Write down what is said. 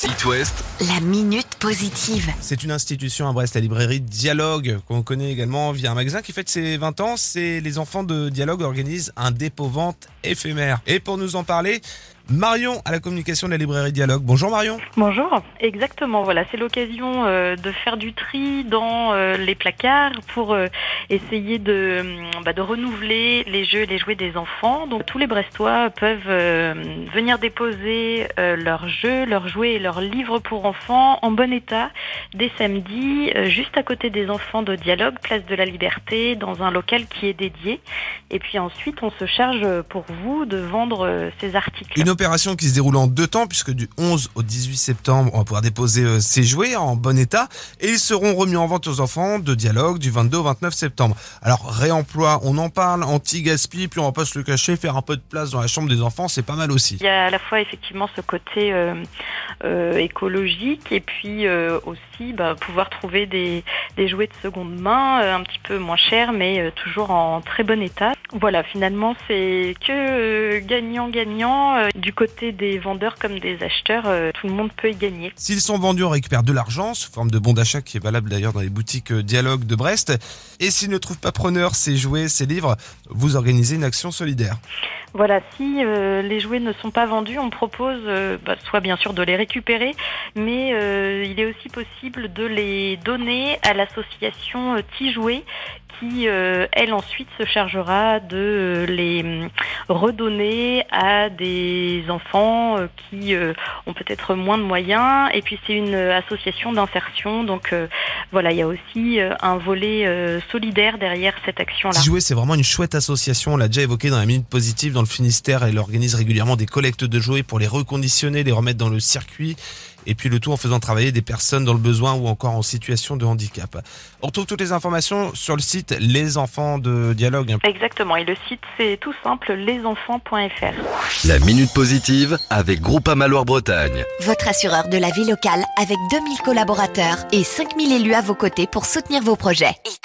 It West, La minute positive. C'est une institution à Brest, la librairie Dialogue, qu'on connaît également via un magasin qui fête ses 20 ans. C'est les enfants de Dialogue organisent un dépôt-vente éphémère. Et pour nous en parler, Marion à la communication de la librairie Dialogue. Bonjour Marion. Bonjour, exactement, voilà, c'est l'occasion de faire du tri dans les placards pour essayer de renouveler les jeux et les jouets des enfants. Donc tous les Brestois peuvent venir déposer leurs jeux, leurs jouets et leurs livres pour enfants en bon état dès samedi, juste à côté des enfants de Dialogue, place de la Liberté, dans un local qui est dédié. Et puis ensuite, on se charge pour vous de vendre ces articles. Une opération qui se déroule en 2 temps, puisque du 11 au 18 septembre, on va pouvoir déposer ces jouets en bon état et ils seront remis en vente aux enfants de Dialogue du 22 au 29 septembre. Alors réemploi, on en parle, anti-gaspi, puis on va pas se le cacher, faire un peu de place dans la chambre des enfants, c'est pas mal aussi. Il y a à la fois effectivement ce côté écologique et puis aussi pouvoir trouver des jouets de seconde main un petit peu moins chers mais toujours en très bon état. Voilà, finalement c'est que gagnant-gagnant du côté des vendeurs comme des acheteurs, tout le monde peut y gagner. S'ils sont vendus, on récupère de l'argent sous forme de bon d'achat qui est valable d'ailleurs dans les boutiques Dialogue de Brest. Et s'ils ne trouvent pas preneur ces jouets, ces livres, vous organisez une action solidaire. Voilà, si les jouets ne sont pas vendus, on propose soit bien sûr de les récupérer, mais il est aussi possible de les donner à l'association Tijouet qui, elle, ensuite se chargera de les redonner à des enfants qui ont peut-être moins de moyens. Et puis c'est une association d'insertion, donc voilà, il y a aussi un volet solidaire derrière cette action-là. Tijouet, c'est vraiment une chouette association, on l'a déjà évoqué dans la Minute Positive dans le Finistère. Elle organise régulièrement des collectes de jouets pour les reconditionner, les remettre dans le circuit. Et puis le tout en faisant travailler des personnes dans le besoin ou encore en situation de handicap. On retrouve toutes les informations sur le site Les Enfants de Dialogue. Exactement, et le site c'est tout simple, lesenfants.fr. la Minute Positive avec Groupama Loire-Bretagne. Votre assureur de la vie locale avec 2000 collaborateurs et 5000 élus à vos côtés pour soutenir vos projets.